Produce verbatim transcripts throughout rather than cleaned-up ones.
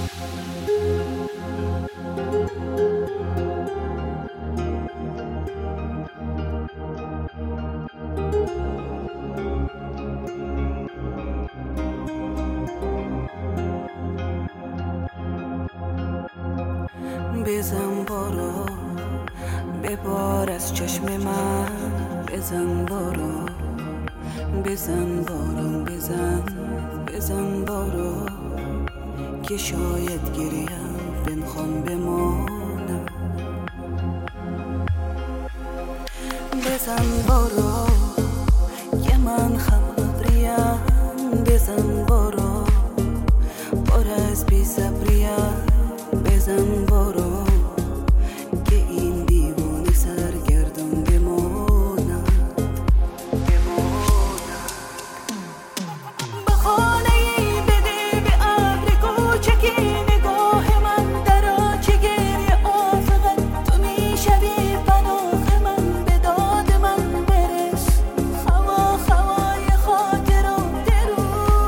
بزن بارو ببار از چشم من، بزن بارو بزن بارو بزن بزن بارو که شاید گریم بنخوام بمانم. بزن بارو که من خبریم، بزن بارو بار از بی صبریم، بزن بارو که این دیوانه سرگردان بمانم به خانه‌ای بده به ابر کوچکی نگاه من در آچه گریه آفقت تو میشوی پناه من، به داد من برس خوا خوای خاطرات رو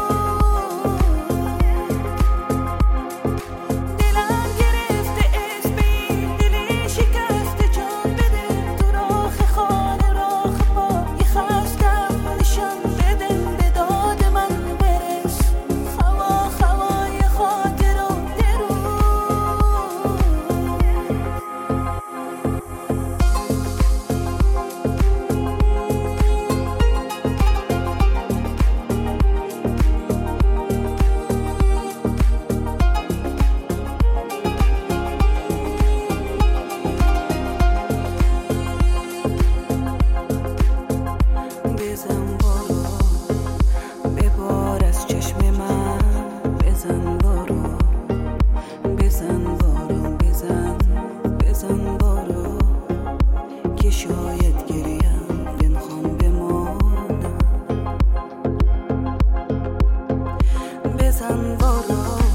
دلم گرفته اسمی دلی شکسته جان بده تو راه خانه راه پای خستم نشان بده، به داد من برس خوا خوای خاطرات رو بزن بارو ببار از چشم من، بزن بارو بزن بارو بزن بزن بارو که شاید گریم بنخوام بمانم. بزن بارو